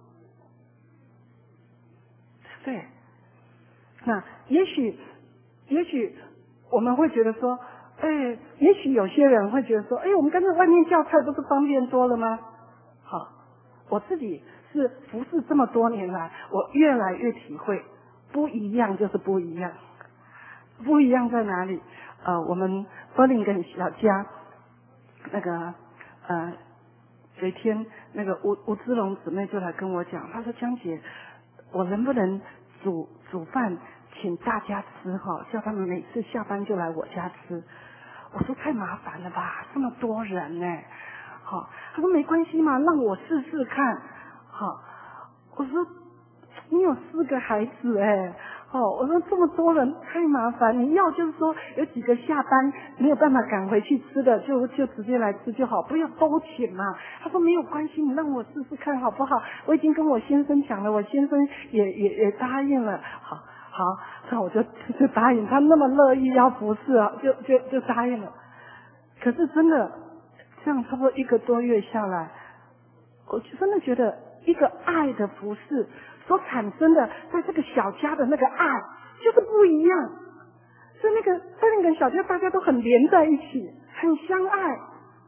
对，那也许也许我们会觉得说，哎，也许有些人会觉得说，哎，我们干脆外面叫菜不是方便多了吗？好，我自己是服侍这么多年来，我越来越体会，不一样就是不一样。不一样在哪里？呃，我们柏林跟小家，那个呃，有一天那个吴吴志龙姊妹就来跟我讲，她说江姐，我能不能煮煮饭请大家吃哈？叫他们每次下班就来我家吃。我说太麻烦了吧，这么多人呢。好，他说没关系嘛，让我试试看。好，我说你有四个孩子哎，哦，我说这么多人太麻烦，你要就是说有几个下班没有办法赶回去吃的，就就直接来吃就好，不要都请嘛。他说没有关系，你让我试试看好不好？我已经跟我先生讲了，我先生也也也答应了。好，好，那我就就答应，他那么乐意要服侍啊，就就就答应了。可是真的这样差不多一个多月下来，我真的觉得一个爱的服侍所产生的在这个小家的那个爱就是不一样，所以那个在那个小家大家都很连在一起，很相爱，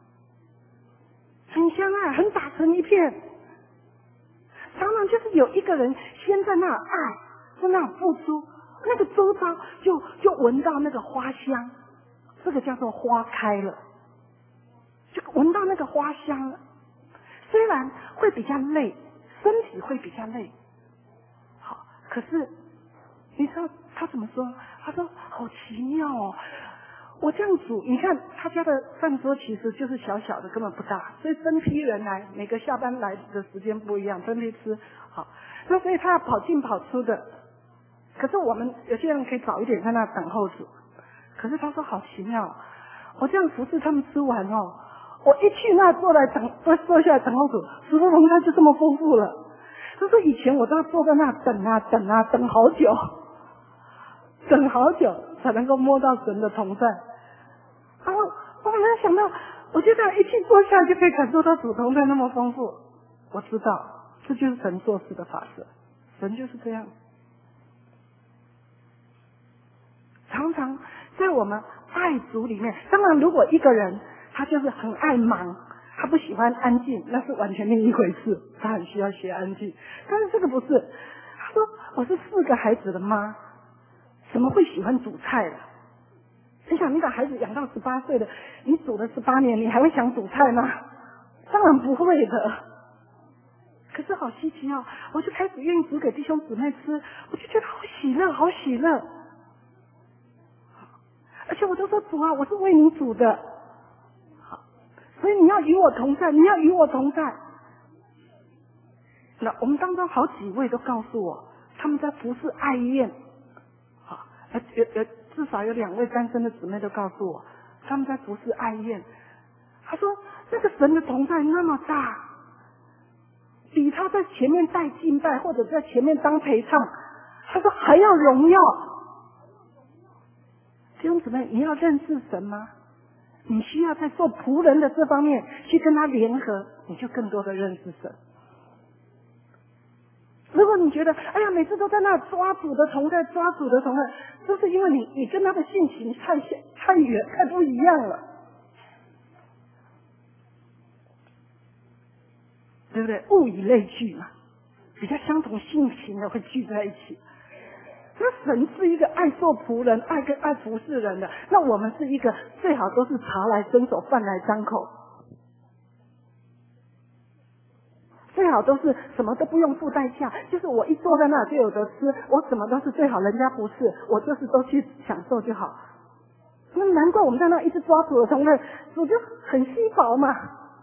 很相爱，很打成一片。常常就是有一个人先在那爱，在那付出，那个周遭就就闻到那个花香，这个叫做花开了，就闻到那个花香了。虽然会比较累，身体会比较累，好，可是你知道他怎么说？他说好奇妙哦， 我这样煮，你看他家的饭桌其实就是小小的，根本不大，所以分批人来，每个下班来的时间不一样，分批吃。好，那所以他要跑进跑出的。可是我们有些人可以早一点在那等候煮，可是他说好奇妙，我这样服侍他们吃完哦，我一去那坐来等，坐下来等候煮，食物龙菜就这么丰富了。他说以前我都要坐在那等啊等啊等好久，等好久才能够摸到神的同在。然后我没有想到，我就这样一去坐下就可以感受到主同在那么丰富。我知道这就是神做事的法则，神就是这样。常常在我们爱主里面，当然如果一个人他就是很爱忙，他不喜欢安静，那是完全另一回事，他很需要学安静。但是这个不是，他说我是四个孩子的妈，怎么会喜欢煮菜了？你想你把孩子养到十八岁的，你煮了十八年，你还会想煮菜吗？当然不会的。可是好稀奇哦，我就开始愿意煮给弟兄姊妹吃，我就觉得好喜乐，好喜乐。而且我都说主啊，我是为你煮的，所以你要与我同在，你要与我同在。那我们当中好几位都告诉我，他们在服侍爱宴，好，有有至少有两位单身的姊妹都告诉我，他们在服侍爱宴。他说这个神的同在那么大，比他在前面带敬拜或者在前面当陪唱，他说还要荣耀。弟兄姊妹，你要认识神吗？你需要在做仆人的这方面去跟他联合，你就更多的认识神。如果你觉得哎呀每次都在那抓主的同在抓主的同在，就是因为你你跟他的性情太太远太不一样了，对不对？物以类聚嘛，比较相同性情的会聚在一起。那神是一个爱做仆人爱跟爱服侍人的，那我们是一个最好都是茶来伸手饭来张口，最好都是什么都不用付代价，就是我一坐在那就有得吃，我什么都是最好，人家不是，我就是都去享受就好。那难怪我们在那一直抓主的同在，主就很稀薄嘛。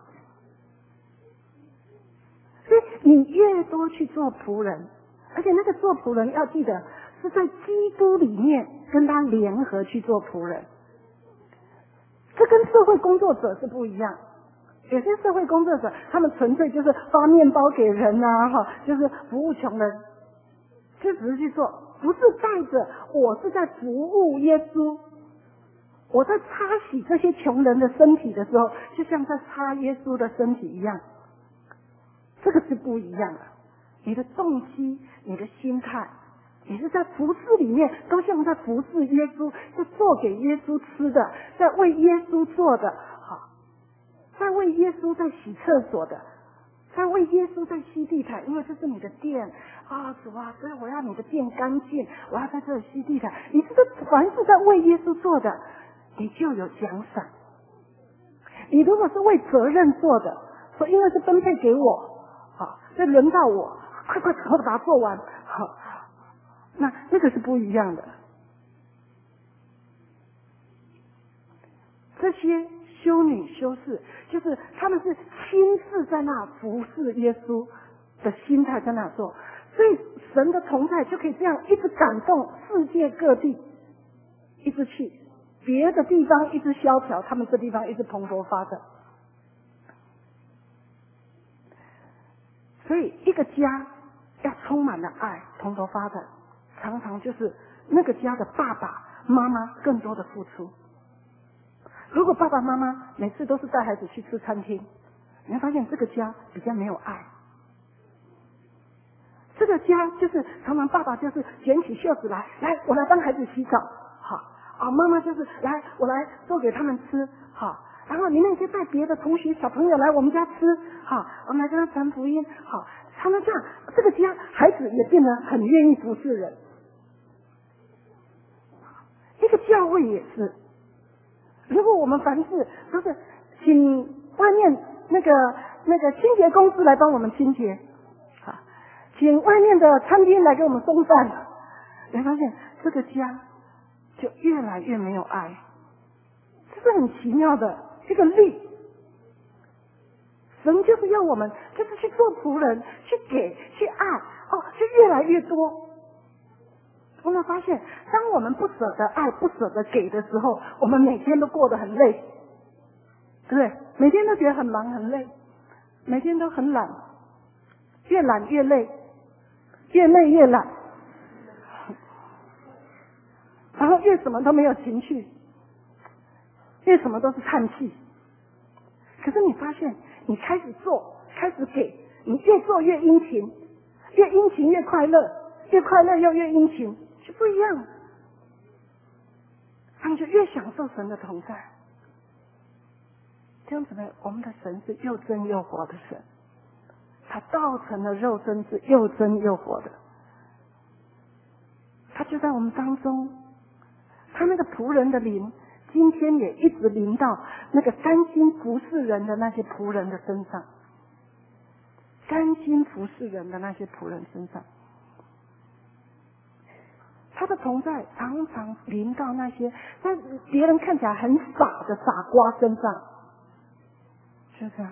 所以你越多去做仆人，而且那个做仆人要记得是在基督里面跟他联合去做仆人，这跟社会工作者是不一样。有些社会工作者他们纯粹就是发面包给人啊，哈，就是服务穷人，就只是去做，不是带着我是在服务耶稣，我在擦洗这些穷人的身体的时候，就像在擦耶稣的身体一样，这个是不一样的。你的动机，你的心态，你是在服侍里面都像在服侍耶稣，在做给耶稣吃的，在为耶稣做的，好，在为耶稣在洗厕所的，在为耶稣在吸地毯，因为这是你的殿啊，主啊，所以我要你的殿干净，我要在这里吸地毯。你这个凡是在为耶稣做的，你就有奖赏。你如果是为责任做的，说因为是分配给我，好，再轮到我，快快快的把它做完，好，那那个是不一样的。这些修女修士，就是他们是亲自在那服侍耶稣的心态在那做，所以神的同在就可以这样一直感动世界各地，一直去别的地方一直萧条，他们这地方一直蓬勃发展。所以一个家要充满了爱，蓬勃发展，常常就是那个家的爸爸妈妈更多的付出。如果爸爸妈妈每次都是带孩子去吃餐厅，你会发现这个家比较没有爱。这个家就是常常爸爸就是卷起袖子来，来我来帮孩子洗澡，好啊，妈妈就是来我来做给他们吃，好，然后你们可以带别的同学小朋友来我们家吃，好，我们来跟他传福音，好，他们这样这个家孩子也变得很愿意服侍人。一个教会也是，如果我们凡事都是请外面那个那个清洁公司来帮我们清洁，啊，请外面的餐厅来给我们送饭，你会发现这个家就越来越没有爱。 这是很奇妙的这个律。神就是要我们就是去做仆人，去给，去爱，哦，就越来越多。我们发现，当我们不舍得爱、不舍得给的时候，我们每天都过得很累，对不对？每天都觉得很忙很累，每天都很懒，越懒越累，越累越懒，然后越什么都没有情趣，越什么都是叹气。可是你发现，你开始做，开始给，你越做越殷勤，越殷勤越快乐，越快乐又越殷勤，就不一样。他们就越享受神的同在。弟兄姊妹，我们的神是又真又活的神，他道成了肉身是又真又活的，他就在我们当中。他那个仆人的灵，今天也一直临到那个甘心服侍人的那些仆人的身上，甘心服侍人的那些仆人身上，他的同在常常临到那些在别人看起来很傻的傻瓜身上，是这样。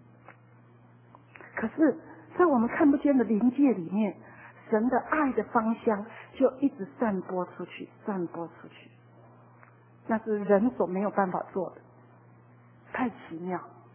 可是在我们看不见的灵界里面，神的爱的芳香就一直散播出去，散播出去，那是人所没有办法做的，太奇妙。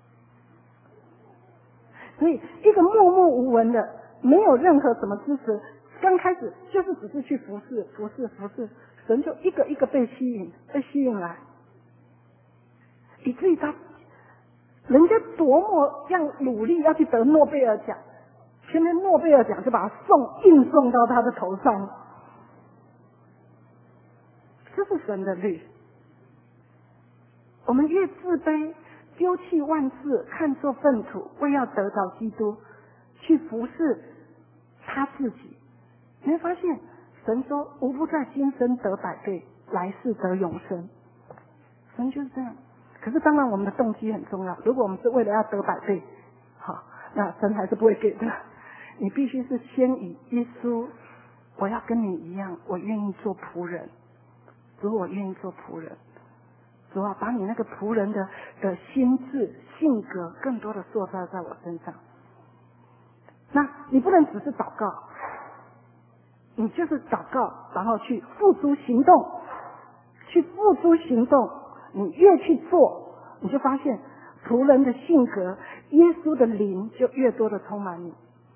所以一个默默无闻的，没有任何什么支持，刚开始就是只是去服侍服侍服侍，神就一个一个被吸引被吸引来，以至于他人家多么样努力要去得诺贝尔奖，偏偏诺贝尔奖就把他送硬送到他的头上。这是神的律。我们越自卑，丢弃万事，看作粪土，为要得着基督，去服侍他自己，你会发现神说无不在今生得百倍，来世得永生。神就是这样。可是当然我们的动机很重要，如果我们是为了要得百倍，好，那神还是不会给的。你必须是先以耶稣，我要跟你一样，我愿意做仆人，主，我愿意做仆人，主啊，把你那个仆人的的心智性格更多的塑造在我身上。那你不能只是祷告，你就是祷告，然后去付诸行动，去付诸行动。你越去做，你就发现仆人的性格，耶稣的灵就越多的充满你。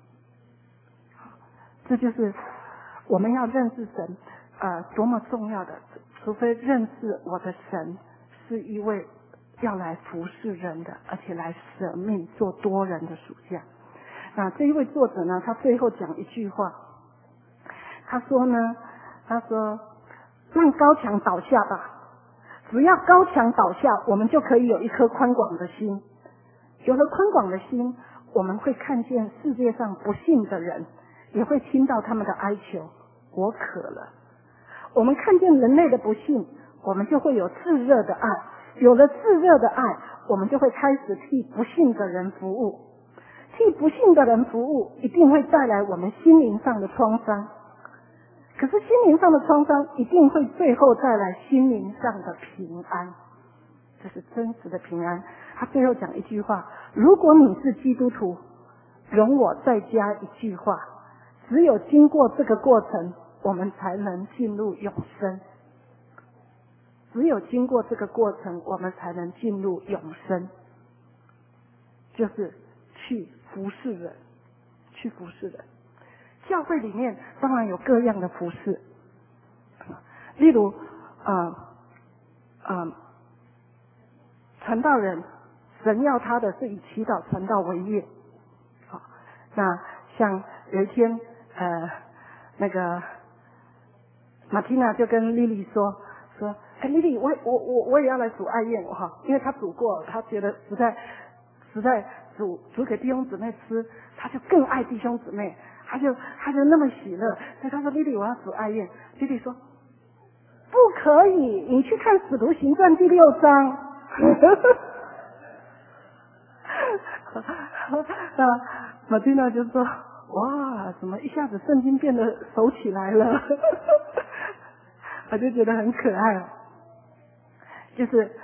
这就是我们要认识神，呃，多么重要的。除非认识我的神是一位要来服侍人的，而且来舍命做多人的属下。那这一位作者呢，他最后讲一句话，他说呢，他说让高墙倒下吧。只要高墙倒下，我们就可以有一颗宽广的心。有了宽广的心，我们会看见世界上不幸的人，也会听到他们的哀求，我渴了。我们看见人类的不幸，我们就会有炙热的爱。有了炙热的爱，我们就会开始替不幸的人服务。替不幸的人服务，一定会带来我们心灵上的创伤。可是心灵上的创伤一定会最后带来心灵上的平安，这是真实的平安。他最后讲一句话，如果你是基督徒，容我再加一句话，只有经过这个过程，我们才能进入永生。只有经过这个过程，我们才能进入永生，就是去服侍人，去服侍人。教会里面当然有各样的服侍，例如呃呃传道人，神要他的是以祈祷传道为业。好，那像有一天呃那个马蒂娜就跟莉莉说说，哎，莉莉，我我我我也要来煮爱宴哈，因为她煮过，她觉得实在实在煮煮给弟兄姊妹吃，她就更爱弟兄姊妹。他就他就那么喜乐，所以他说：“莉莉，我要煮爱宴。”莉莉说：“不可以，你去看《使徒行传》第六章。”那马蒂娜就说：“哇，怎么一下子圣经变得熟起来了？”我就觉得很可爱。就是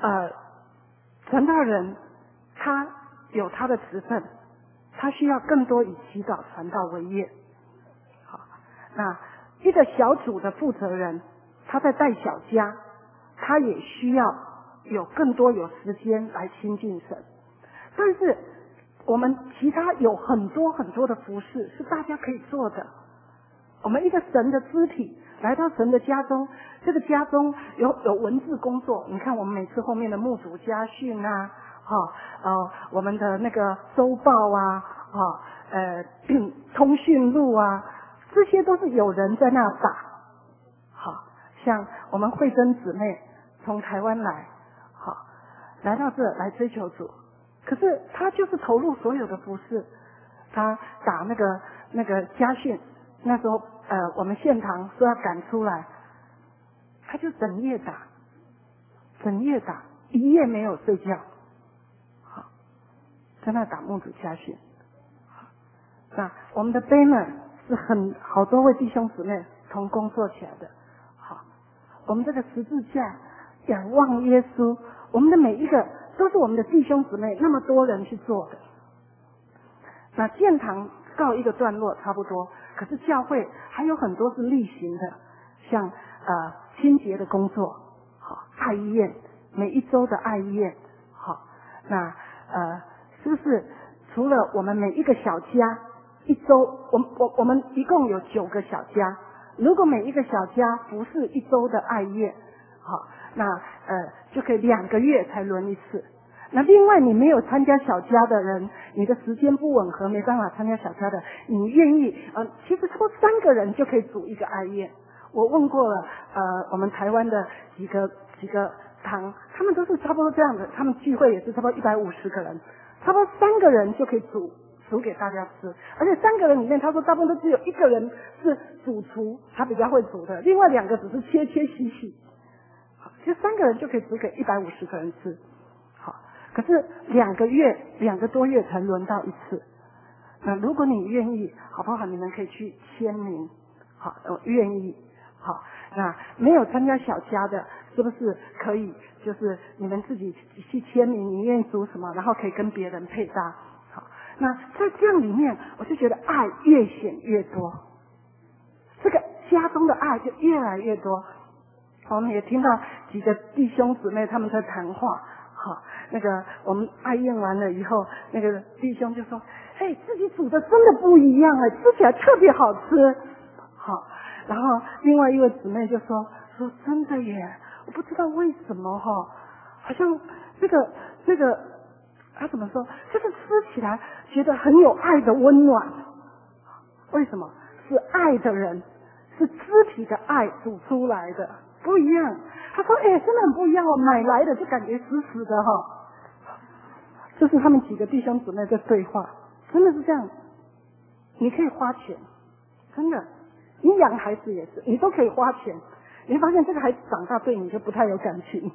呃，传道人他有他的职分，他需要更多以祈祷传道为业。好，那一个小组的负责人，他在带小家，他也需要有更多有时间来亲近神。但是我们其他有很多很多的服事是大家可以做的。我们一个神的肢体来到神的家中，这个家中有有文字工作，你看我们每次后面的牧主家训啊，哈、哦，呃，我们的那个周报啊，哈、哦，呃，通讯录啊，这些都是有人在那打。好，像我们慧珍姊妹从台湾来，好，来到这来追求主，可是她就是投入所有的服事，她打那个那个家训，那时候呃我们献堂说要赶出来，她就整夜打，整夜打，一夜没有睡觉，好，在那打牧主家训。那我们的 banner 是很好多位弟兄姊妹同工做起来的。好，我们这个十字架仰望耶稣，我们的每一个都是我们的弟兄姊妹，那么多人去做的。那建堂告一个段落差不多，可是教会还有很多是例行的，像呃清洁的工作，好，爱宴，每一周的爱宴，好，那呃是不是除了我们每一个小家一周，我我我们一共有九个小家，如果每一个小家不是一周的爱宴，好，那呃就可以两个月才轮一次。那另外你没有参加小家的人，你的时间不吻合，没办法参加小家的，你愿意呃，其实差不多三个人就可以组一个爱宴。我问过了，呃，我们台湾的几个几个堂，他们都是差不多这样的，他们聚会也是差不多一百五十个人，差不多三个人就可以煮煮给大家吃，而且三个人里面，他说大部分都只有一个人是主厨，他比较会煮的，另外两个只是切切洗洗。好，其实三个人就可以煮给一百五十个人吃。好，可是两个月、两个多月才轮到一次。那如果你愿意，好不好？你们可以去签名。好，我愿意。好，那没有参加小家的，是不是可以？就是你们自己去签名，你愿意煮什么，然后可以跟别人配搭。好，那在这样里面，我就觉得爱越显越多，这个家中的爱就越来越多。我们也听到几个弟兄姊妹他们在谈话。好，那个我们爱宴完了以后，那个弟兄就说：“嘿，自己煮的真的不一样哎，吃起来特别好吃。”好，然后另外一位姊妹就说：“说真的耶，我不知道为什么哈，好像这个这个他怎么说，就是吃起来觉得很有爱的温暖。为什么？是爱的人，是肢体的爱煮出来的。”不一样，他说：“哎、欸，真的很不一样哦，买来的就感觉死死的哈、哦。”这是他们几个弟兄姊妹在对话，真的是这样。你可以花钱，真的，你养孩子也是，你都可以花钱。你会发现这个孩子长大对你就不太有感情。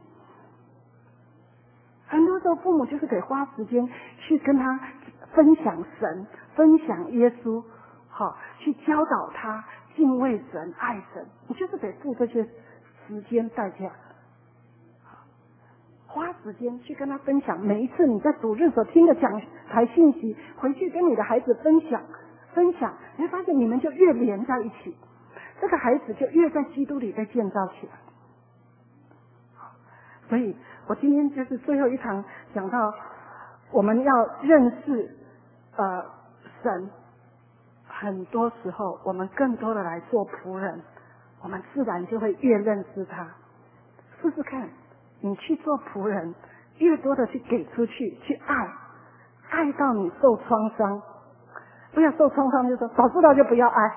很多时候父母就是得花时间去跟他分享神，分享耶稣，好，去教导他敬畏神、爱神。你就是得付这些时间代价，花时间去跟他分享。每一次你在主日所听的讲台信息，回去跟你的孩子分享分享，你会发现你们就越连在一起，这个孩子就越在基督里被建造起来。所以我今天就是最后一堂讲到，我们要认识呃神，很多时候我们更多的来做仆人，我们自然就会越认识他。试试看，你去做仆人，越多的去给出去，去爱，爱到你受创伤。不要受创伤就说早知道就不要爱。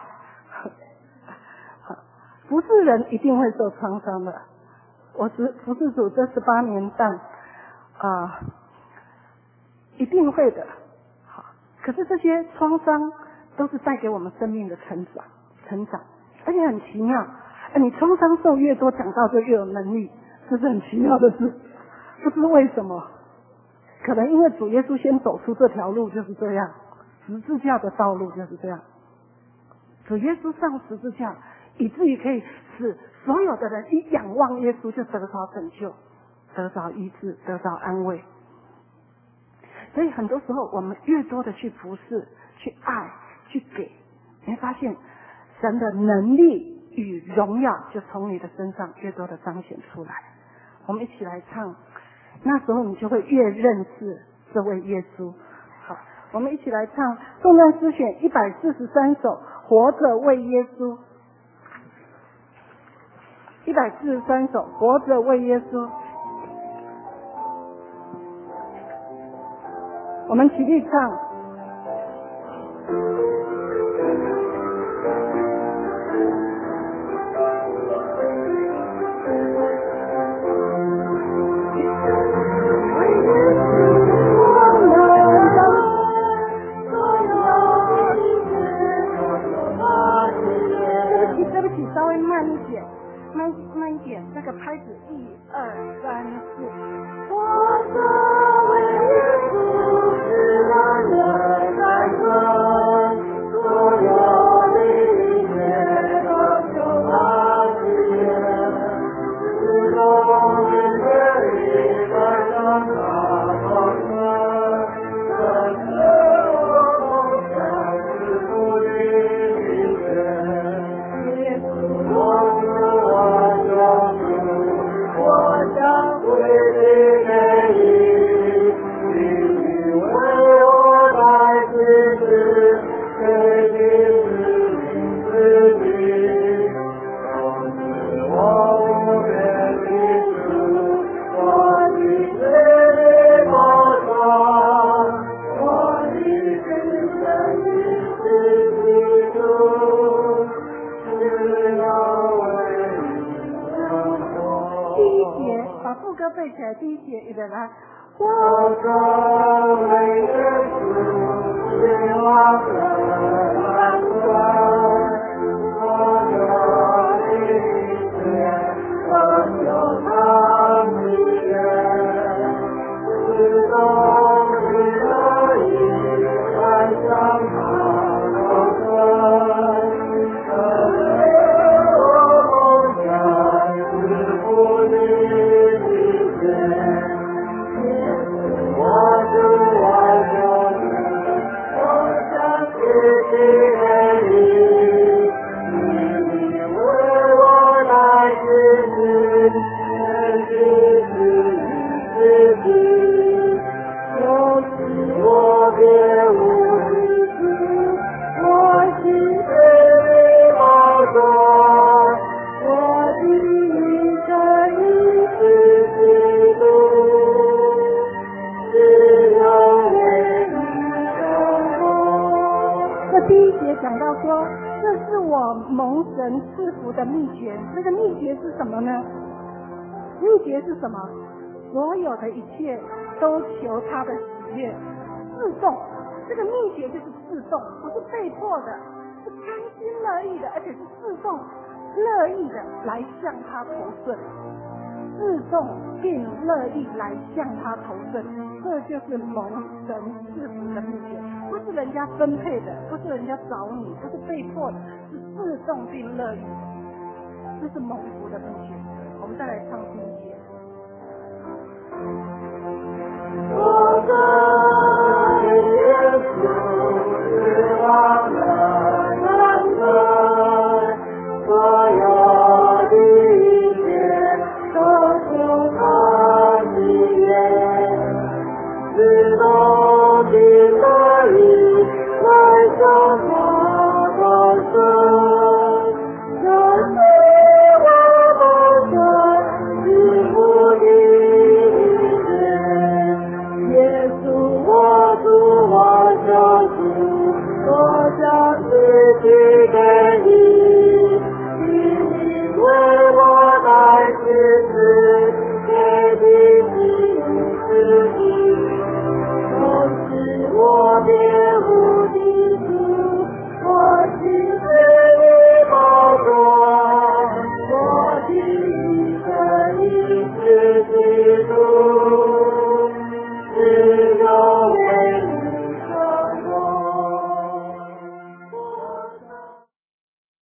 不是人一定会受创伤的。我是服侍主这十八年半，啊、呃，一定会的。好，可是这些创伤都是带给我们生命的成长，成长，而且很奇妙。你创伤受越多，讲道就越有能力，这是很奇妙的事。不知为什么，可能因为主耶稣先走出这条路就是这样，十字架的道路就是这样。主耶稣上十字架，以至于可以使所有的人一仰望耶稣就得着拯救。 得着医治，得着安慰。所以很多时候我们越多的去服侍，去爱，去给，你会发现神的能力与荣耀就从你的身上越多的彰显出来。我们一起来唱，那时候你就会越认识这位耶稣。好，我们一起来唱颂赞诗选一百四十三首，活着为耶稣。一百四十三首，活着为耶稣。我们起立唱。对不起，稍微慢一点，慢慢一点，那个拍子一二三四。我作为耶稣是让人感动，所有的一切都求他实现，是我们的一般上他方向，但是我梦想是不离别。我是我的主，我将归你给你，你为我来支持，给你指引自己。我是我无边的主，我的罪的保障，我的真正的是基督。第一节，把副歌背起来。第一节，预备来。我作为耶稣，是我的安全，所有的一切都有他实现，自动的乐意来向他保证。讲到说，这是我蒙神赐福的秘诀。这个秘诀是什么呢？秘诀是什么？所有的一切都求他的喜悦，自动。这个秘诀就是自动，不是被迫的，是甘心乐意的，而且是自动乐意的来向他投顺，自动并乐意来向他投顺，这就是蒙神赐福的秘诀。不是人家分配的，不是人家找你，不是被迫的，是自动并乐意的，这是蒙福的秘诀。我们再来唱第一节。我